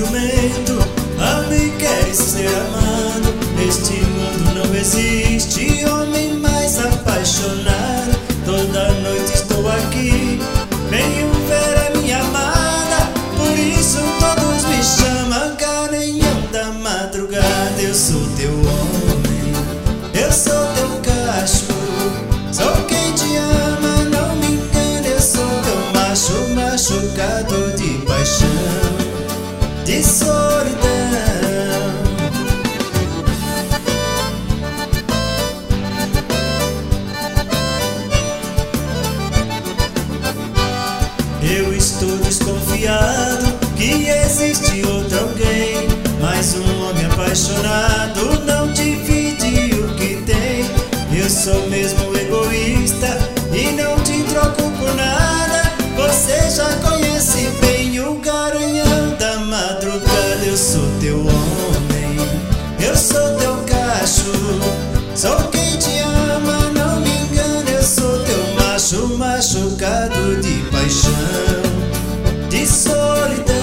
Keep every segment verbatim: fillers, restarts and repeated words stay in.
ciumento, ame e quer ser amado. Neste mundo não existe homem mais apaixonado. Toda noite estou aqui, venho ver a minha amada. Por isso todos me chamam Garanhão da madrugada. Eu sou teu homem, eu sou teu cacho, sou quem te ama, não me engane. Eu sou teu macho, machucado de paixão, de solidão. Eu estou desconfiado que existe outro alguém, mas um homem apaixonado não divide o que tem. Eu sou mesmo egoísta e não te troco por nada. Você já conhece bem o Garanhão da madrugada. Eu sou teu homem, eu sou teu cacho, sou quem te ama, não me engane. Eu sou teu macho, machucado de paixão, de solidão.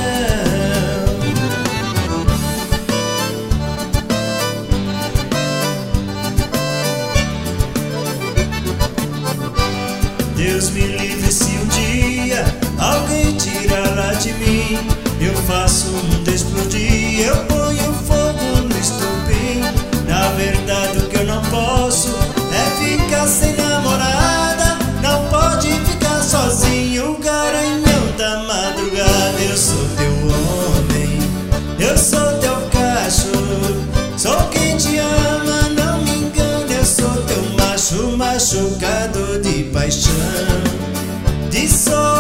Deus me livre se um dia alguém tirar lá de mim. Eu faço o mundo explodir, eu ponho fogo no estopim. Na verdade o que eu não posso é ficar sem namorada. Não pode ficar sozinho, Garanhão da madrugada. Eu sou teu homem, eu sou teu cacho, sou quem te ama, não me engane. Eu sou teu macho, machucado de paixão, de solidão.